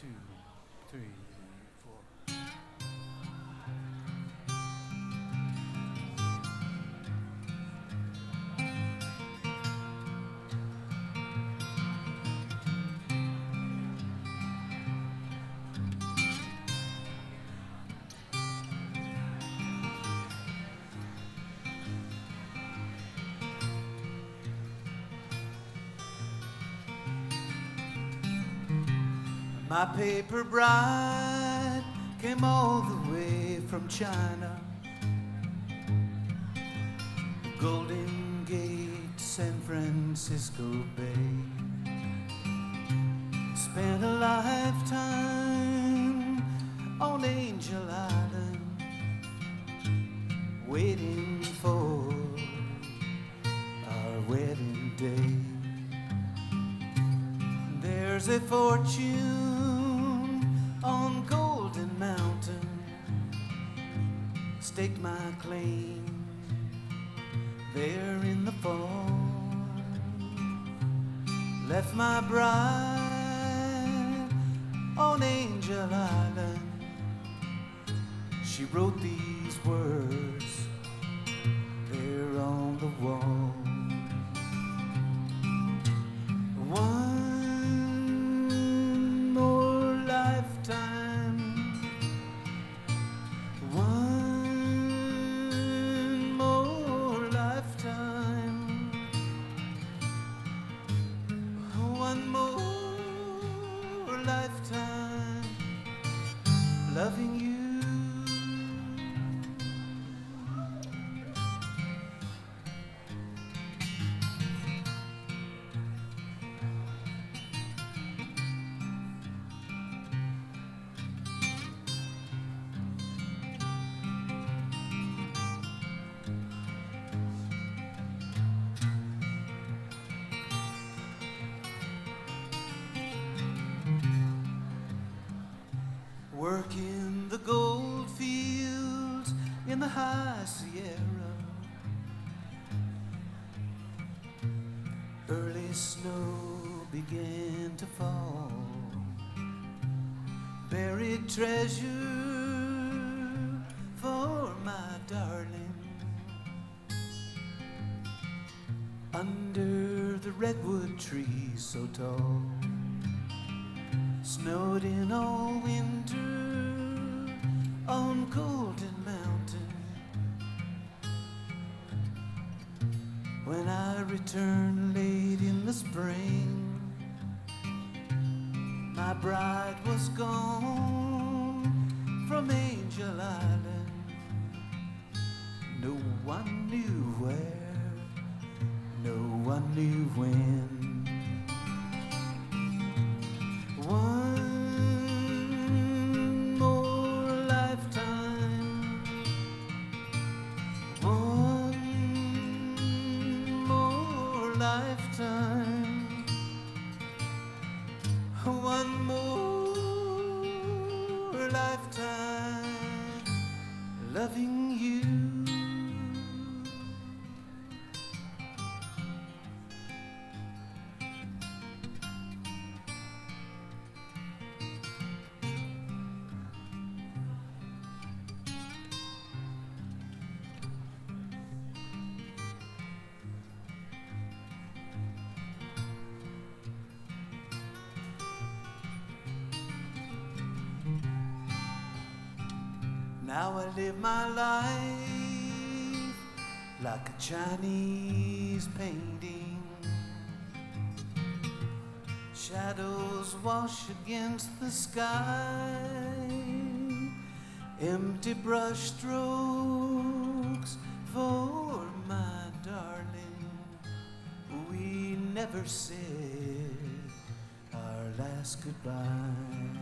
two, three, four. My paper bride came all the way from China, Golden Gate, San Francisco Bay. Spent a lifetime on Angel Island, waiting for our wedding day. There's a fortune on Golden Mountain, stake my claim there in the fall. Left my bride on Angel Island. She wrote these words there on the wall. One more lifetime, one more lifetime, one more lifetime, loving you. Working the gold fields in the high Sierra. Early snow began to fall. Buried treasure for my darling under the redwood trees so tall. Snowed in all winter on Golden Mountain. When I returned late in the spring, my bride was gone from Angel Island. No one knew where, no one knew when. One more lifetime, one more lifetime, one more lifetime, loving you. Now I live my life like a Chinese painting. Shadows wash against the sky, empty brush strokes for my darling. We never said our last goodbye.